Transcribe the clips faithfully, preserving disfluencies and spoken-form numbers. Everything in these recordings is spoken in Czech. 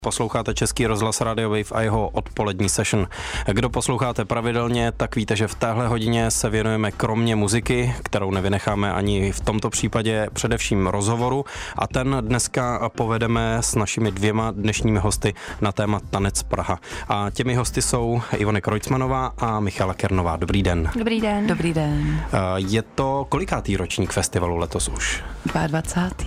Posloucháte Český rozhlas Radio Wave a jeho odpolední session. Kdo posloucháte pravidelně, tak víte, že v téhle hodině se věnujeme kromě muziky, kterou nevynecháme ani v tomto případě, především rozhovoru, a ten dneska povedeme s našimi dvěma dnešními hosty na téma Tanec Praha. A těmi hosty jsou Ivona Kreutzmanová a Michala Kernová. Dobrý den. Dobrý den. Dobrý den. Je to kolikátý ročník festivalu letos už? dvacátý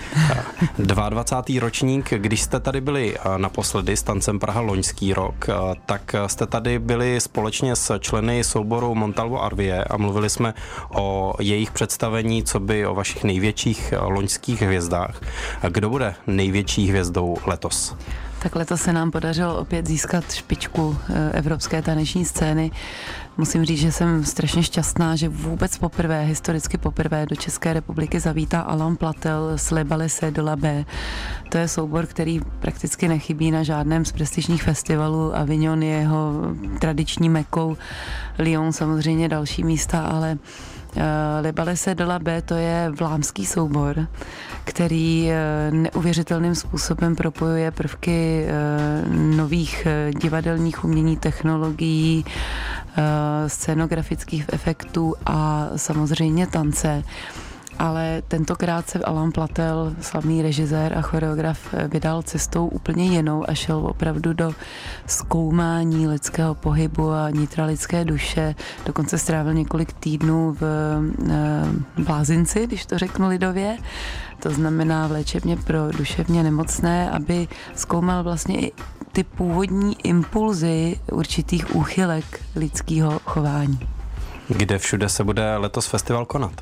dvacátý ročník. Když jste tady byli naposledy s Tancem Praha loňský rok, tak jste tady byli společně s členy souboru Montalvo Arvie a mluvili jsme o jejich představení, co by o vašich největších loňských hvězdách. Kdo bude největší hvězdou letos? Tak letos se nám podařilo opět získat špičku evropské taneční scény. Musím říct, že jsem strašně šťastná, že vůbec poprvé, historicky poprvé do České republiky zavítá Alain Platel s Les Ballets de la Baie. To je soubor, který prakticky nechybí na žádném z prestižních festivalů. Avignon je jeho tradiční mekou, Lyon samozřejmě další místa, ale Les Ballets de la Baie to je vlámský soubor, který neuvěřitelným způsobem propojuje prvky nových divadelních umění, technologií, scénografických efektů a samozřejmě tance. Ale tentokrát se Alain Platel, slavný režisér a choreograf, vydal cestou úplně jinou a šel opravdu do zkoumání lidského pohybu a nitra lidské duše. Dokonce strávil několik týdnů v blázinci, když to řeknu lidově. To znamená v léčebně pro duševně nemocné, aby zkoumal vlastně i ty původní impulzy určitých úchylek lidského chování. Kde všude se bude letos festival konat?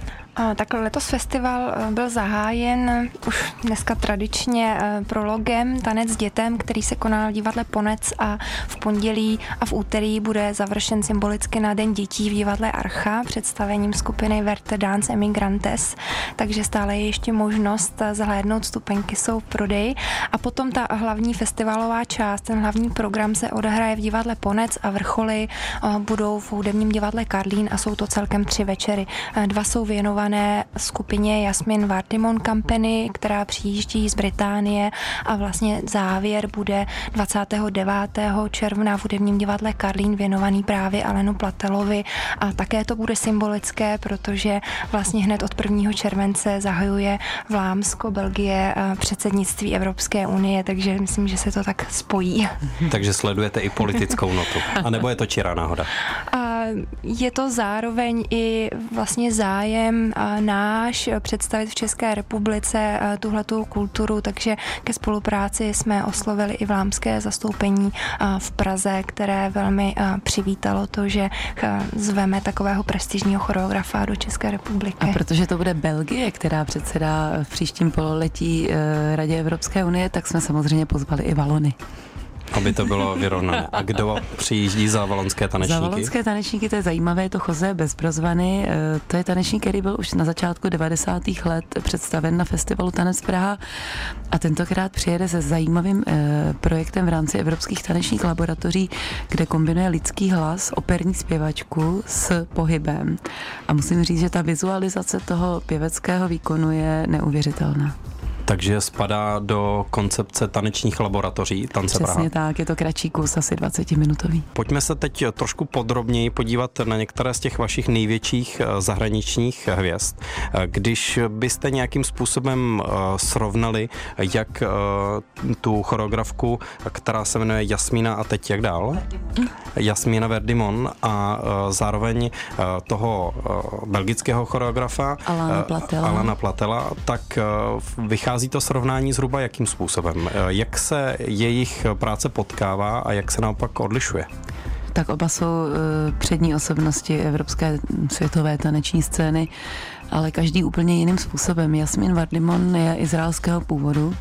Tak letos festival byl zahájen už dneska tradičně prologem Tanec dětem, který se konal v divadle Ponec, a v pondělí a v úterý bude završen symbolicky na Den dětí v divadle Archa představením skupiny Verte Dance Emigrantes, takže stále je ještě možnost zhlédnout, vstupenky jsou v prodeji. A potom ta hlavní festivalová část, ten hlavní program se odehraje v divadle Ponec a vrcholy budou v hudebním divadle Karlín a jsou to celkem tři večery. Dva jsou věnované skupině Jasmin Vardimon Company, která přijíždí z Británie, a vlastně závěr bude dvacátého devátého června v hudebním divadle Karlín věnovaný právě Alainu Platelovi, a také to bude symbolické, protože vlastně hned od prvního července zahajuje Vlámsko, Belgie předsednictví Evropské unie, takže myslím, že se to tak spojí. Takže sledujete i politickou notu. A nebo je to čirá náhoda? A je to zároveň i vlastně zájem náš představit v České republice tuhletu kulturu, takže ke spolupráci jsme oslovili i vlámské zastoupení v Praze, které velmi přivítalo to, že zveme takového prestižního choreografa do České republiky. A protože to bude Belgie, která předsedá v příštím pololetí Radě Evropské unie, tak jsme samozřejmě pozvali i Valony. Aby to bylo vyrovnané. A kdo přijíždí za valonské tanečníky? Za valonské tanečníky to je zajímavé, je to José Bezbrozvany. To je tanečník, který byl už na začátku devadesátých let představen na festivalu Tanec Praha, a tentokrát přijede se zajímavým eh, projektem v rámci evropských tanečních laboratoří, kde kombinuje lidský hlas, operní zpěvačku s pohybem. A musím říct, že ta vizualizace toho pěveckého výkonu je neuvěřitelná. Takže spadá do koncepce tanečních laboratoří Tance Praha. Přesně tak, je to kratší kus, asi dvacetiminutový. Pojďme se teď trošku podrobněji podívat na některé z těch vašich největších zahraničních hvězd. Když byste nějakým způsobem srovnali, jak tu choreografku, která se jmenuje Jasmina a teď jak dál? Jasmina Verdimon, a zároveň toho belgického choreografa Alaina Platela. Alaina Platela, tak vychází to srovnání zhruba jakým způsobem? Jak se jejich práce potkává a jak se naopak odlišuje? Tak oba jsou uh, přední osobnosti evropské světové taneční scény, ale každý úplně jiným způsobem. Jasmin Vardimon je izraelského původu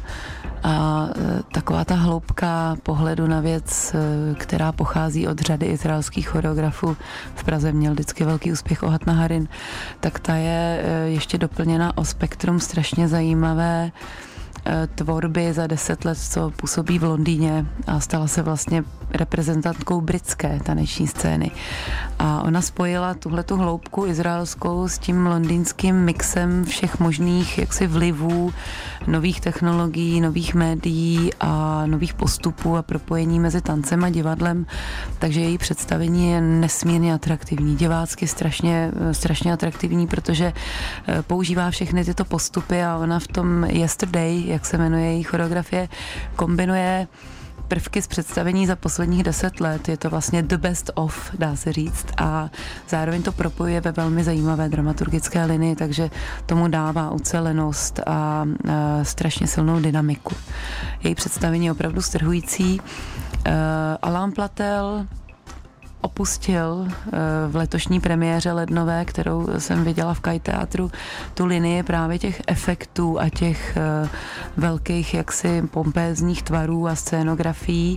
a uh, taková ta hloubka pohledu na věc, uh, která pochází od řady izraelských choreografů, v Praze měl vždycky velký úspěch Ohat Naharin, tak ta je uh, ještě doplněna o spektrum strašně zajímavé tvorby za deset let, co působí v Londýně a stala se vlastně reprezentantkou britské taneční scény. A ona spojila tuhletu hloubku izraelskou s tím londýnským mixem všech možných jaksi vlivů, nových technologií, nových médií a nových postupů a propojení mezi tancem a divadlem. Takže její představení je nesmírně atraktivní, divácky strašně, strašně atraktivní, protože používá všechny tyto postupy a ona v tom Yesterday, jak se jmenuje její choreografie, kombinuje prvky z představení za posledních deset let. Je to vlastně the best of, dá se říct, a zároveň to propojuje ve velmi zajímavé dramaturgické linii, takže tomu dává ucelenost a, a strašně silnou dynamiku. Její představení je opravdu strhující. Uh, Alain Platel opustil v letošní premiéře lednové, kterou jsem viděla v Kaj teatru, tu linii právě těch efektů a těch velkých jaksi pompézních tvarů a scénografií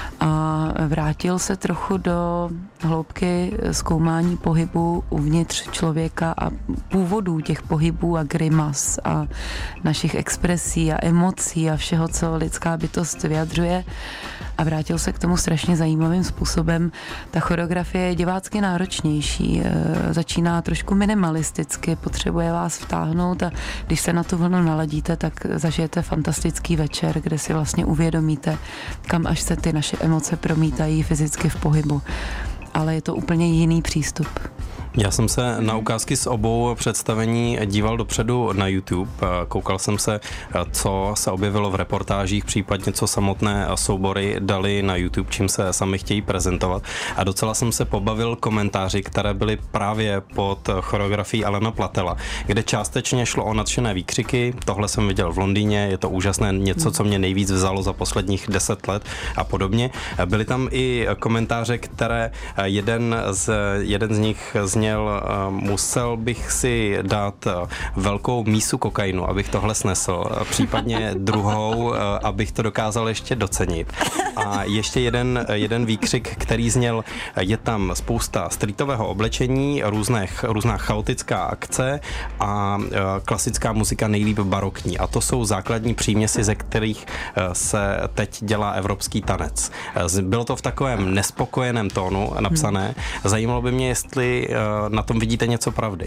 a vrátil se trochu do hloubky zkoumání pohybu uvnitř člověka a původů těch pohybů a grimas a našich expresí a emocí a všeho, co lidská bytost vyjadřuje, a vrátil se k tomu strašně zajímavým způsobem. Ta choreografie je divácky náročnější, e, začíná trošku minimalisticky, potřebuje vás vtáhnout a když se na tu vlnu naladíte, tak zažijete fantastický večer, kde si vlastně uvědomíte, kam až se ty naše emoce promítají fyzicky v pohybu. Ale je to úplně jiný přístup. Já jsem se na ukázky z obou představení díval dopředu na YouTube. Koukal jsem se, co se objevilo v reportážích, případně co samotné soubory dali na YouTube, čím se sami chtějí prezentovat. A docela jsem se pobavil komentáři, které byly právě pod choreografií Alaina Platela, kde částečně šlo o nadšené výkřiky. Tohle jsem viděl v Londýně, je to úžasné, něco, co mě nejvíc vzalo za posledních deset let a podobně. Byly tam i komentáře, které jeden z, jeden z nich z Měl, musel bych si dát velkou mísu kokainu, abych tohle snesl, případně druhou, abych to dokázal ještě docenit. A ještě jeden, jeden výkřik, který zněl, je tam spousta streetového oblečení, různé, různá chaotická akce a klasická muzika, nejlíp barokní. A to jsou základní příměsi, ze kterých se teď dělá evropský tanec. Bylo to v takovém nespokojeném tónu napsané. Zajímalo by mě, jestli na tom vidíte něco pravdy.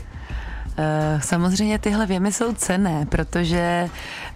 Samozřejmě tyhle věmy jsou cenné, protože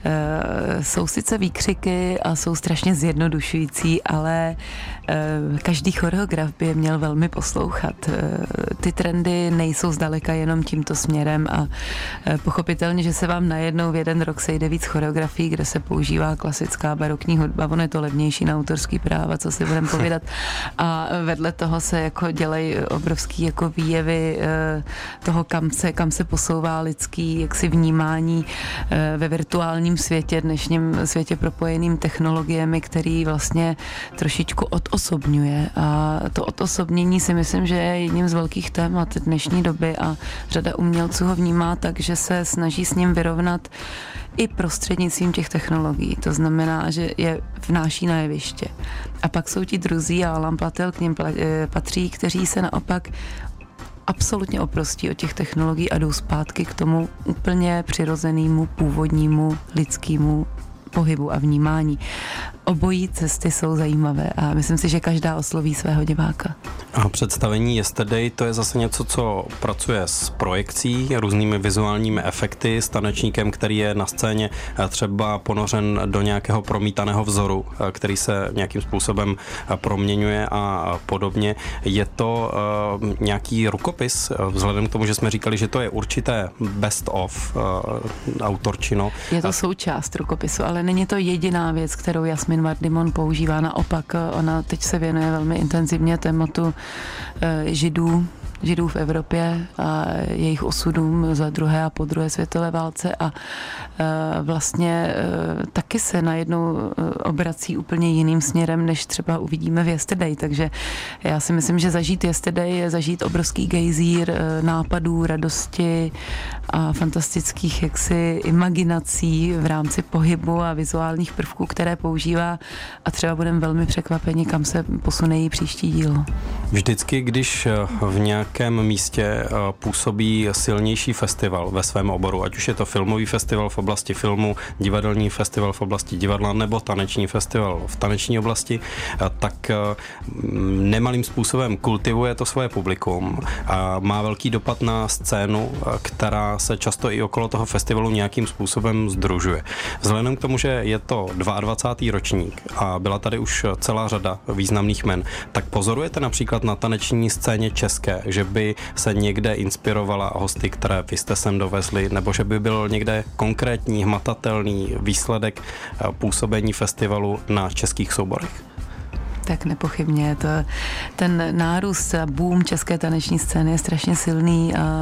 uh, jsou sice výkřiky a jsou strašně zjednodušující, ale uh, každý choreograf by je měl velmi poslouchat. Uh, ty trendy nejsou zdaleka jenom tímto směrem a uh, pochopitelně, že se vám najednou v jeden rok sejde víc choreografií, kde se používá klasická barokní hudba, ono je to levnější na autorský práva, co si budeme povídat, a vedle toho se jako dělají obrovský jako výjevy uh, toho, kam se, kam se posouvá lidský jaksi vnímání ve virtuálním světě, dnešním světě propojeným technologiemi, který vlastně trošičku odosobňuje. A to odosobnění si myslím, že je jedním z velkých témat dnešní doby a řada umělců ho vnímá tak, že se snaží s ním vyrovnat i prostřednictvím těch technologií. To znamená, že je vnáší na jeviště. A pak jsou ti druzí a Alain Platel k nim patří, kteří se naopak absolutně oprostí od těch technologií a jdou zpátky k tomu úplně přirozenému, původnímu, lidskému pohybu a vnímání. Obojí cesty jsou zajímavé a myslím si, že každá osloví svého diváka. A představení Yesterday, to je zase něco, co pracuje s projekcí, různými vizuálními efekty, s tanečníkem, který je na scéně třeba ponořen do nějakého promítaného vzoru, který se nějakým způsobem proměňuje a podobně. Je to uh, nějaký rukopis, vzhledem k tomu, že jsme říkali, že to je určité best of uh, autorčino. Je to součást rukopisu, ale není to jediná věc, kterou Jasmin Vardimon používá. Naopak, ona teď se věnuje velmi intenzivně tématu e, židů, židů v Evropě a jejich osudům za druhé a po druhé světové válce a e, vlastně e, taky se najednou obrací úplně jiným směrem, než třeba uvidíme v Yesterday. Takže já si myslím, že zažít Yesterday je zažít obrovský gejzír e, nápadů, radosti a fantastických jaksi imaginací v rámci pohybu a vizuálních prvků, které používá a třeba budeme velmi překvapeni, kam se posune její příští dílo. Vždycky, když v nějak jakém místě působí silnější festival ve svém oboru, ať už je to filmový festival v oblasti filmu, divadelní festival v oblasti divadla nebo taneční festival v taneční oblasti, tak nemalým způsobem kultivuje to svoje publikum a má velký dopad na scénu, která se často i okolo toho festivalu nějakým způsobem sdružuje. Vzhledem k tomu, že je to dvacátý druhý ročník a byla tady už celá řada významných men, tak pozorujete například na taneční scéně české, že by se někde inspirovala hosty, které vy jste sem dovezli, nebo že by byl někde konkrétní, hmatatelný výsledek působení festivalu na českých souborech? Tak nepochybně. To, ten nárůst a boom české taneční scény je strašně silný a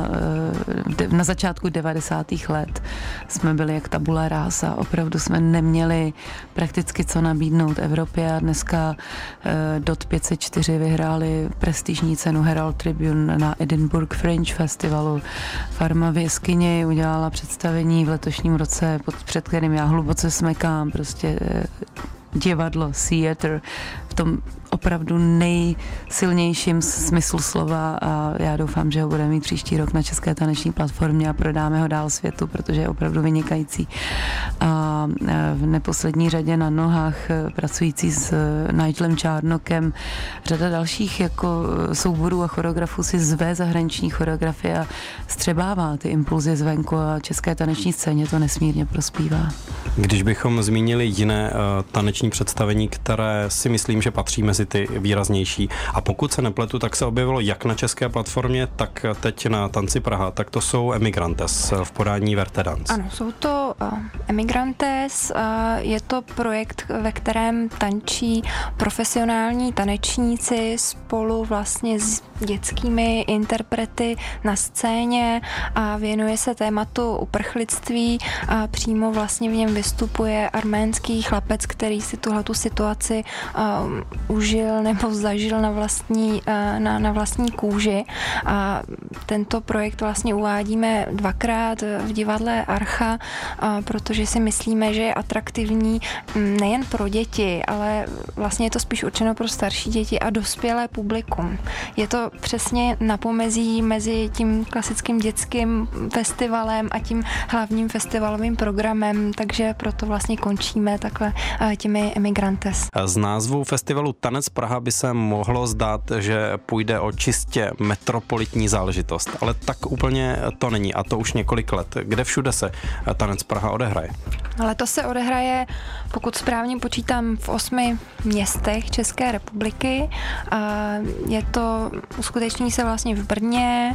na začátku devadesátých let jsme byli jak tabula rasa. Opravdu jsme neměli prakticky co nabídnout Evropě a dneska Dot pět set čtyři vyhráli prestižní cenu Herald Tribune na Edinburgh Fringe Festivalu. Farma v jeskyni udělala představení v letošním roce, pod, před kterým já hluboce smekám, prostě divadlo, theater, v tom opravdu nejsilnějším smyslu slova a já doufám, že ho budeme mít příští rok na české taneční platformě a prodáme ho dál světu, protože je opravdu vynikající. A v neposlední řadě na nohách pracující s Nigelem Čárnokem, řada dalších jako souborů a choreografů si zve zahraniční choreografie a střebává ty impulzy zvenku a české taneční scéně to nesmírně prospívá. Když bychom zmínili jiné uh, taneční představení, které si myslím, že patří mezi ty výraznější. A pokud se nepletu, tak se objevilo jak na české platformě, tak teď na Tanci Praha. Tak to jsou Emigrantes v podání Vertedance. Ano, jsou to uh, Emigrantes. Uh, je to projekt, ve kterém tančí profesionální tanečníci spolu vlastně s dětskými interprety na scéně a věnuje se tématu uprchlictví a přímo vlastně v něm vystupuje arménský chlapec, který si tuhletu situaci uh, užil nebo zažil na vlastní, uh, na, na vlastní kůži. A tento projekt vlastně uvádíme dvakrát v divadle Archa, uh, protože si myslíme, že je atraktivní nejen pro děti, ale vlastně je to spíš určeno pro starší děti a dospělé publikum. Je to přesně na pomezí mezi tím klasickým dětským festivalem a tím hlavním festivalovým programem, takže proto vlastně končíme takhle těmi Emigrantes. Z názvu festivalu Tanec Praha by se mohlo zdát, že půjde o čistě metropolitní záležitost, ale tak úplně to není a to už několik let. Kde všude se Tanec Praha odehraje? Letos se odehraje, pokud správně počítám, v osmi městech České republiky. Je to, uskuteční se vlastně v Brně,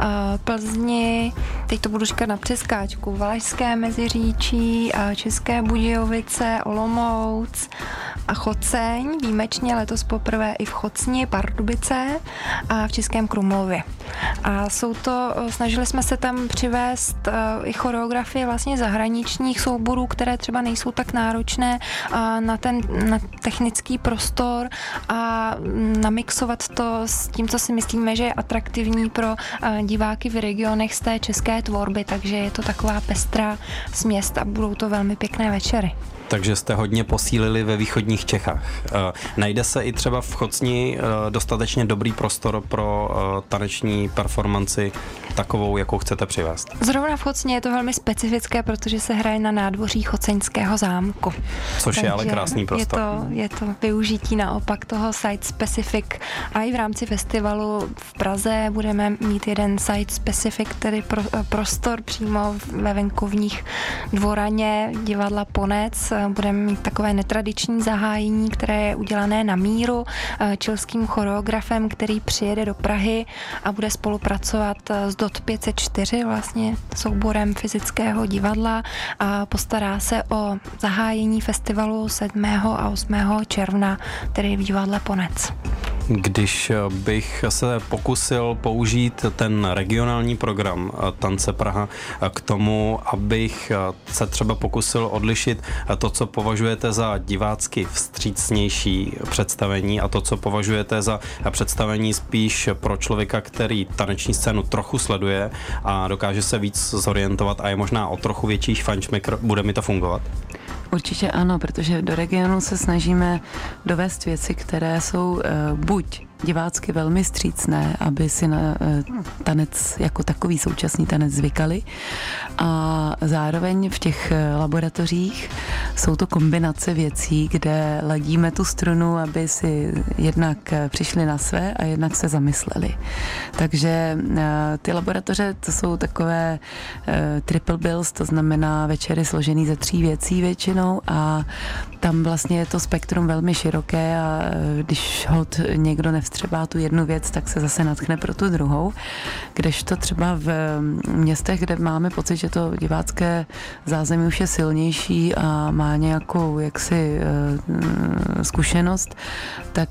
Plzni, teď to budu říkat na přeskáčku, Valašské Meziříčí, České Budějovice, Olomouc a Choceň, výjimečně letos poprvé i v Chocni, Pardubice a v Českém Krumlově. A jsou to, snažili jsme se tam přivést i choreografie vlastně zahraničních souborů, které třeba nejsou tak náročné na ten na technický prostor a namixovat to s tím, co si myslíme, že je atraktivní pro diváky v regionech z té české tvorby, takže je to taková pestrá směs a budou to velmi pěkné večery. Takže jste hodně posílili ve východních Čechách. Najde se i třeba v Chocni dostatečně dobrý prostor pro taneční performanci takovou, jakou chcete přivést? Zrovna v Chocni je to velmi specifické, protože se hraje na nádvoří Choceňského zámku. Což Takže je ale krásný prostor. Je to, je to využití naopak toho site specific a i v rámci festivalu v Praze budeme mít jeden site specific, tedy pro, prostor přímo ve venkovních dvoraně divadla Ponec. Budeme mít takové netradiční zahájení, které je udělané na míru chilským choreografem, který přijede do Prahy a bude spolupracovat s Dot pět set čtyři, vlastně souborem fyzického divadla a postará se o zahájení festivalu sedmého a osmého června, tedy v divadle Ponec. Když bych se pokusil použít ten regionální program Tance Praha k tomu, abych se třeba pokusil odlišit to, co považujete za divácky vstřícnější představení a to, co považujete za představení spíš pro člověka, který taneční scénu trochu sleduje a dokáže se víc zorientovat a je možná o trochu větší fajnšmekr, bude mi to fungovat? Určitě ano, protože do regionu se snažíme dovést věci, které jsou uh, buď divácky velmi vstřícné, aby si na tanec jako takový současný tanec zvykali. A zároveň v těch laboratořích jsou to kombinace věcí, kde ladíme tu strunu, aby si jednak přišli na své a jednak se zamysleli. Takže ty laboratoře to jsou takové triple bills, to znamená večery složený ze tří věcí většinou a tam vlastně je to spektrum velmi široké a když hod někdo nevstřebá tu jednu věc, tak se zase natchne pro tu druhou. Kdežto třeba v městech, kde máme pocit, že to divácké zázemí už je silnější a má nějakou jaksi zkušenost, tak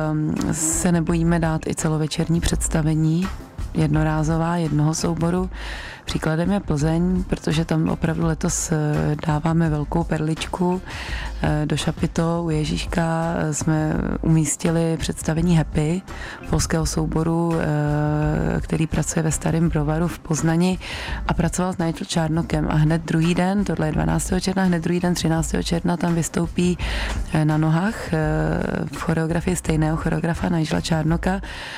se nebojíme dát i celovečerní představení, jednorázová, jednoho souboru. Příkladem je Plzeň, protože tam opravdu letos dáváme velkou perličku. Do Šapito u Ježíška jsme umístili představení Happy, polského souboru, který pracuje ve Starém Brovaru v Poznani a pracoval s Nigel Čárnokem. A hned druhý den, tohle je dvanáctého června, hned druhý den třináctého června tam vystoupí na nohách v choreografii stejného choreografa Nigela Čárnoka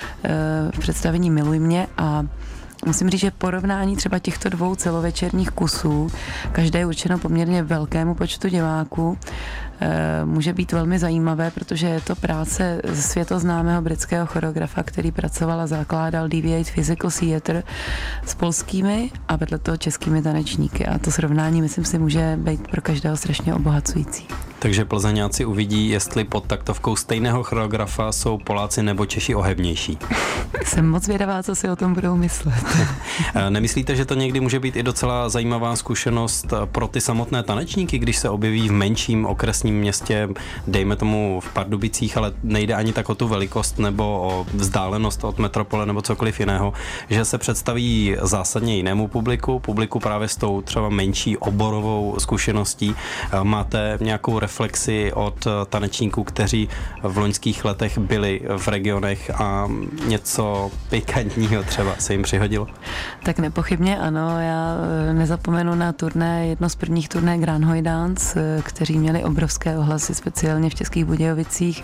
v představení Miluj mě a musím říct, že porovnání třeba těchto dvou celovečerních kusů, každé je určeno poměrně velkému počtu diváků, může být velmi zajímavé, protože je to práce světoznámého britského choreografa, který pracoval a zakládal Deviate Physical Theatre s polskými a vedle toho českými tanečníky. A to srovnání, myslím si, může být pro každého strašně obohacující. Takže Plzeňáci uvidí, jestli pod taktovkou stejného choreografa jsou Poláci nebo Češi ohebnější. Jsem moc vědavá, co si o tom budou myslet. Nemyslíte, že to někdy může být i docela zajímavá zkušenost pro ty samotné tanečníky, když se objeví v menším okresním městě, dejme tomu v Pardubicích, ale nejde ani tak o tu velikost nebo o vzdálenost od metropole nebo cokoliv jiného, že se představí zásadně jinému publiku, publiku právě s tou třeba menší oborovou zkušeností. Máte nějakou reflexi od tanečníků, kteří v loňských letech byli v regionech a něco pikantního třeba se jim přihodilo? Tak nepochybně ano, já nezapomenu na turné, jedno z prvních turné Grand Hoy Dance, kteří měli obrovské ohlasy, speciálně v Českých Budějovicích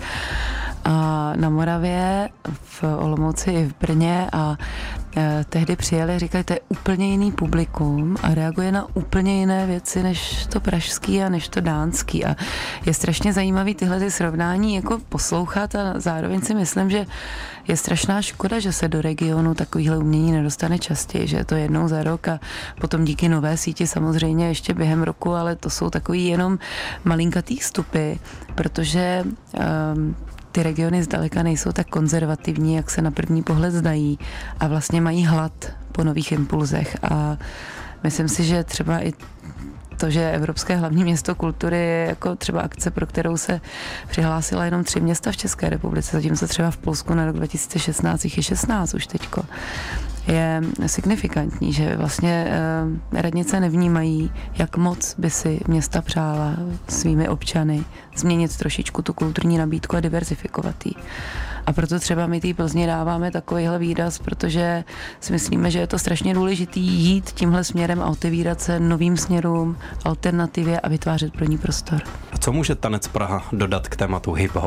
a na Moravě, v Olomouci i v Brně a e, tehdy přijeli a říkali, to je úplně jiný publikum a reaguje na úplně jiné věci než to pražský a než to dánský a je strašně zajímavý tyhle ty srovnání jako poslouchat a zároveň si myslím, že je strašná škoda, že se do regionu takovýhle umění nedostane častěji, že je to jednou za rok a potom díky nové síti samozřejmě ještě během roku, ale to jsou takový jenom malinkatý vstupy, protože um, ty regiony zdaleka nejsou tak konzervativní, jak se na první pohled zdají a vlastně mají hlad po nových impulzech a myslím si, že třeba i to, že Evropské hlavní město kultury je jako třeba akce, pro kterou se přihlásila jenom tři města v České republice, zatímco třeba v Polsku na rok dva tisíce šestnáct jich je šestnáct už teďko. Je signifikantní, že vlastně eh, radnice nevnímají, jak moc by si města přála svými občany změnit trošičku tu kulturní nabídku a diverzifikovat ji. A proto třeba my té Plzni dáváme takovýhle výraz, protože si myslíme, že je to strašně důležitý jít tímhle směrem a otevírat se novým směrům, alternativě a vytvářet pro ní prostor. A co může Tanec Praha dodat k tématu hip-hop?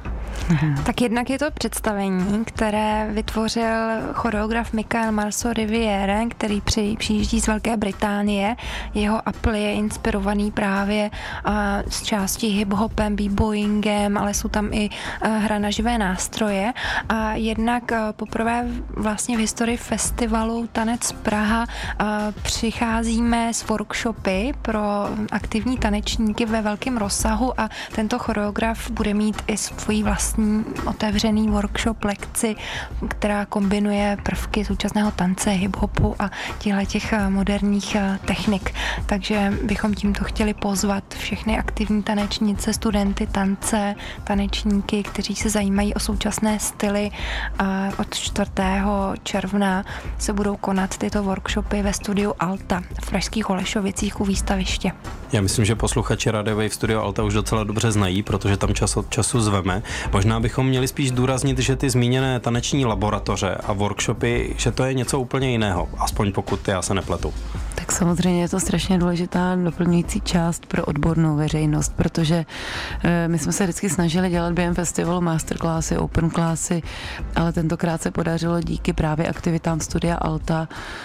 Tak jednak je to představení, které vytvořil choreograf Michael Marceau Riviere, který při, přijíždí z Velké Británie. Jeho Apple je inspirovaný právě a, z části hip-hopem, b-boyingem, ale jsou tam i a, hra na živé nástroje. A jednak a, poprvé vlastně v historii festivalu Tanec Praha a, přicházíme s workshopy pro aktivní tanečníky ve velkém rozsahu a tento choreograf bude mít i svůj vlastní otevřený workshop, lekci, která kombinuje prvky současného tance, hip-hopu a těch moderních technik. Takže bychom tímto chtěli pozvat všechny aktivní tanečnice, studenty tance, tanečníky, kteří se zajímají o současné styly. A od čtvrtého června se budou konat tyto workshopy ve studiu Alta v pražských Holešovicích u výstaviště. Já myslím, že posluchači Radio Wave Studio Alta už docela dobře znají, protože tam čas od času zveme. Možná bychom měli spíš zdůraznit, že ty zmíněné taneční laboratoře a workshopy, že to je něco úplně jiného, aspoň pokud já se nepletu. Tak Tak samozřejmě je to strašně důležitá doplňující část pro odbornou veřejnost, protože my jsme se vždycky snažili dělat během festivalu masterclassy, open classy, ale tentokrát se podařilo díky právě aktivitám Studia Alta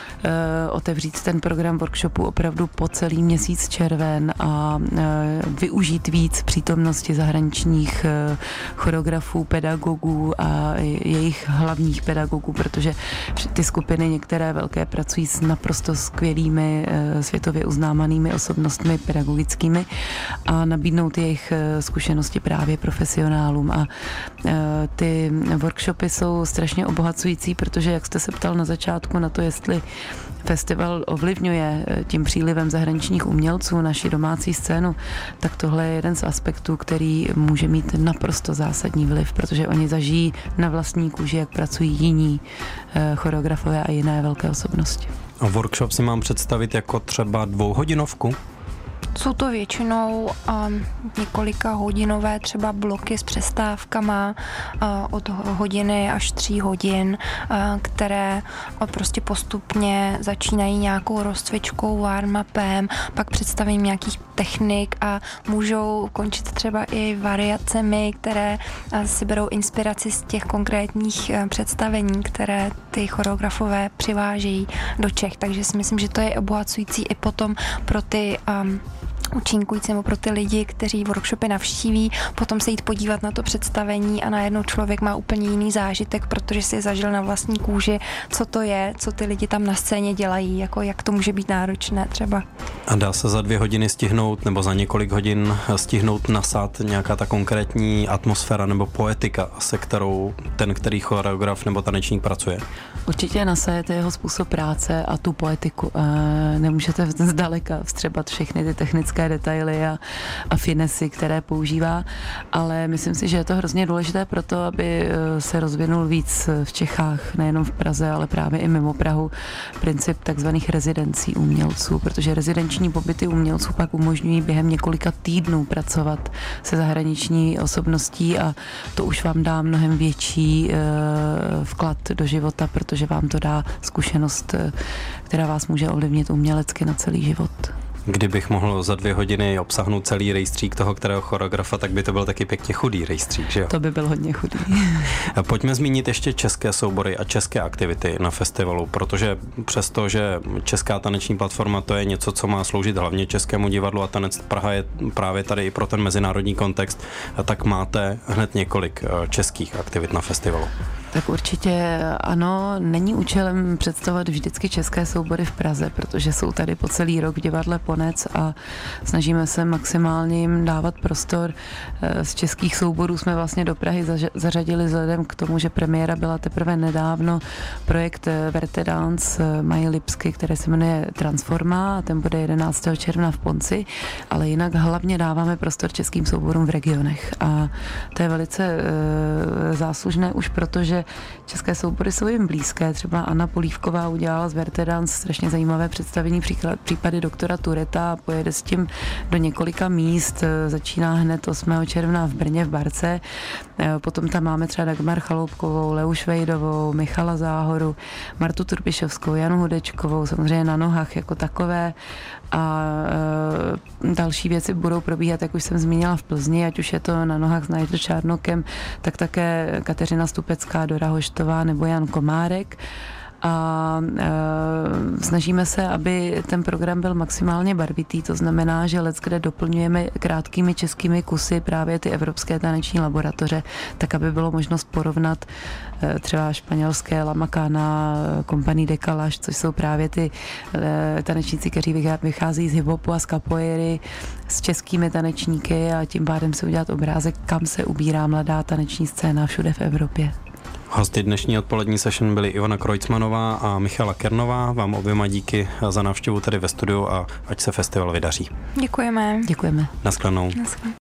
otevřít ten program workshopu opravdu po celý měsíc červen a využít víc přítomnosti zahraničních choreografů, pedagogů a jejich hlavních pedagogů, protože ty skupiny některé velké pracují s naprosto skvělými světově uznávanými osobnostmi pedagogickými a nabídnout jejich zkušenosti právě profesionálům. A ty workshopy jsou strašně obohacující, protože jak jste se ptal na začátku na to, jestli festival ovlivňuje tím přílivem zahraničních umělců naši domácí scénu, tak tohle je jeden z aspektů, který může mít naprosto zásadní vliv, protože oni zažijí na vlastní kůži, jak pracují jiní choreografové a jiné velké osobnosti. A workshop si mám představit jako třeba dvouhodinovku? Jsou to většinou um, několika hodinové třeba bloky s přestávkama uh, od hodiny až tří hodin, uh, které uh, prostě postupně začínají nějakou rozcvičkou, warm-upem, pak představením nějakých technik a můžou končit třeba i variacemi, které uh, si berou inspiraci z těch konkrétních uh, představení, které ty choreografové přivážejí do Čech. Takže si myslím, že to je obohacující i potom pro ty um, účinkující nebo pro ty lidi, kteří workshopy navštíví, potom se jít podívat na to představení a najednou člověk má úplně jiný zážitek, protože si zažil na vlastní kůži, co to je, co ty lidi tam na scéně dělají, jako jak to může být náročné třeba. A dá se za dvě hodiny stihnout nebo za několik hodin stihnout nasát nějaká ta konkrétní atmosféra nebo poetika, se kterou ten, který choreograf nebo tanečník pracuje? Určitě nasajete jeho způsob práce a tu poetiku. Nemůžete zdaleka vstřebat všechny ty technické detaily a, a finesy, které používá, ale myslím si, že je to hrozně důležité pro to, aby se rozvinul víc v Čechách, nejenom v Praze, ale právě i mimo Prahu, princip takzvaných rezidencí umělců, protože rezidenční pobyty umělců pak umožňují během několika týdnů pracovat se zahraniční osobností a to už vám dá mnohem větší vklad do života, protože vám to dá zkušenost, která vás může ovlivnit umělecky na celý život. Kdybych mohl za dvě hodiny obsahnout celý rejstřík toho, kterého choreografa, tak by to byl taky pěkně chudý rejstřík, že jo? To by byl hodně chudý. Pojďme zmínit ještě české soubory a české aktivity na festivalu, protože přesto, že Česká taneční platforma to je něco, co má sloužit hlavně Českému divadlu a Tanec Praha je právě tady i pro ten mezinárodní kontext, tak máte hned několik českých aktivit na festivalu. Tak určitě ano, není účelem představovat vždycky české soubory v Praze, protože jsou tady po celý rok v divadle Ponec a snažíme se maximálně jim dávat prostor. Z českých souborů jsme vlastně do Prahy zařadili vzhledem k tomu, že premiéra byla teprve nedávno projekt Verte Dance Maji Lipsky, který se jmenuje Transforma a ten bude jedenáctého června v Ponci, ale jinak hlavně dáváme prostor českým souborům v regionech a to je velice e, záslužné už proto, že české soubory jsou jim blízké. Třeba Anna Polívková udělala z Verte Dance strašně zajímavé představení příklad, případy doktora Tureta a pojede s tím do několika míst. Začíná hned osmého června v Brně v Barce. Potom tam máme třeba Dagmar Chaloupkovou, Leu Švejdovou, Michala Záhoru, Martu Turpišovskou, Janu Hudečkovou, samozřejmě Na nohách jako takové. A e, další věci budou probíhat, jak už jsem zmínila v Plzni, ať už je to Na nohách s Najdou Čárnokem, tak také Kateřina Stupecká, Dora Hoštová nebo Jan Komárek. A e, snažíme se, aby ten program byl maximálně barvitý, to znamená, že leckde doplňujeme krátkými českými kusy právě ty evropské taneční laboratoře, tak aby bylo možnost porovnat e, třeba španělské La Macana, Compagnie de Calage, což jsou právě ty e, tanečníci, kteří vychází z hiphopu a z capoeiry, s českými tanečníky a tím pádem si udělat obrázek, kam se ubírá mladá taneční scéna všude v Evropě. Hosty dnešní odpolední session byly Ivana Krojcmanová a Michala Kernová. Vám oběma díky za návštěvu tady ve studiu a ať se festival vydaří. Děkujeme. Děkujeme. Naschledanou. Naschledanou.